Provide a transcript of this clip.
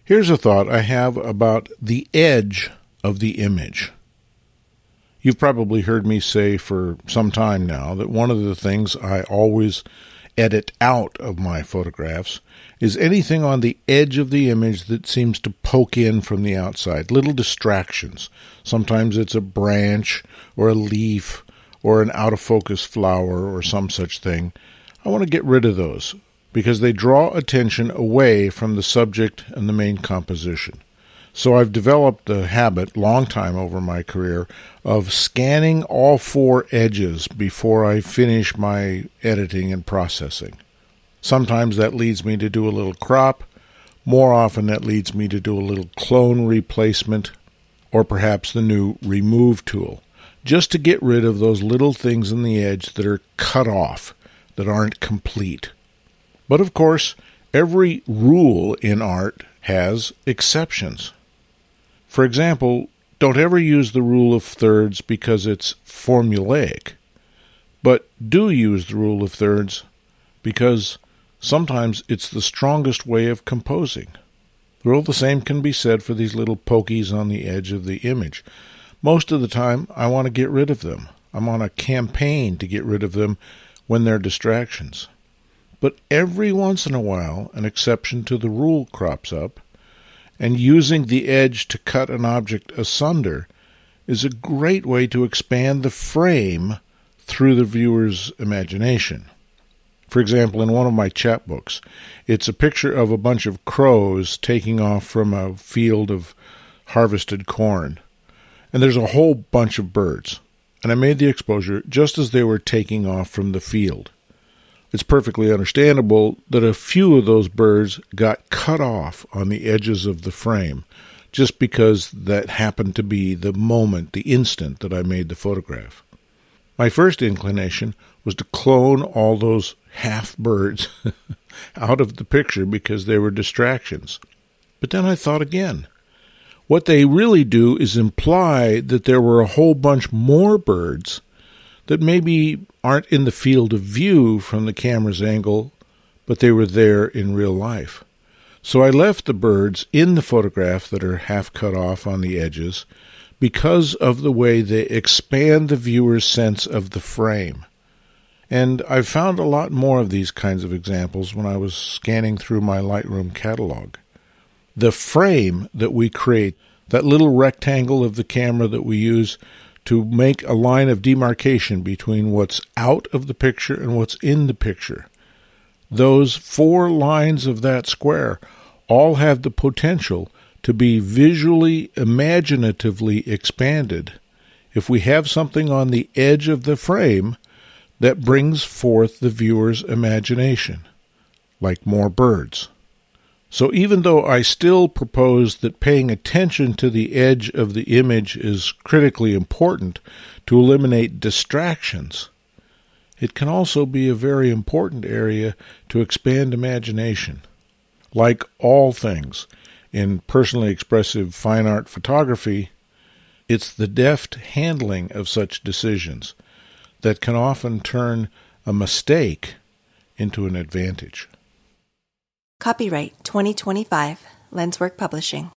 Here's a thought I have about the edge of the image. You've probably heard me say for some time now that one of the things I always edit out of my photographs is anything on the edge of the image that seems to poke in from the outside, little distractions. Sometimes it's a branch or a leaf or an out-of-focus flower or some such thing. I want to get rid of those because they draw attention away from the subject and the main composition. So I've developed the habit, long time over my career, of scanning all four edges before I finish my editing and processing. Sometimes that leads me to do a little crop. More often that leads me to do a little clone replacement or perhaps the new remove tool, just to get rid of those little things in the edge that are cut off, that aren't complete. But of course, every rule in art has exceptions. For example, don't ever use the rule of thirds because it's formulaic, but do use the rule of thirds because sometimes it's the strongest way of composing. Well, the same can be said for these little pokies on the edge of the image. Most of the time, I want to get rid of them. I'm on a campaign to get rid of them when they're distractions. But every once in a while, an exception to the rule crops up, and using the edge to cut an object asunder is a great way to expand the frame through the viewer's imagination. For example, in one of my chapbooks, it's a picture of a bunch of crows taking off from a field of harvested corn. And there's a whole bunch of birds. And I made the exposure just as they were taking off from the field. It's perfectly understandable that a few of those birds got cut off on the edges of the frame, just because that happened to be the moment, the instant that I made the photograph. My first inclination was to clone all those half birds out of the picture because they were distractions. But then I thought again. What they really do is imply that there were a whole bunch more birds that maybe aren't in the field of view from the camera's angle, but they were there in real life. So I left the birds in the photograph that are half cut off on the edges because of the way they expand the viewer's sense of the frame. And I've found a lot more of these kinds of examples when I was scanning through my Lightroom catalog. The frame that we create, that little rectangle of the camera that we use to make a line of demarcation between what's out of the picture and what's in the picture. Those four lines of that square all have the potential to be visually, imaginatively expanded if we have something on the edge of the frame that brings forth the viewer's imagination, like more birds. So even though I still propose that paying attention to the edge of the image is critically important to eliminate distractions, it can also be a very important area to expand imagination. Like all things in personally expressive fine art photography, it's the deft handling of such decisions that can often turn a mistake into an advantage. Copyright 2025, Lenswork Publishing.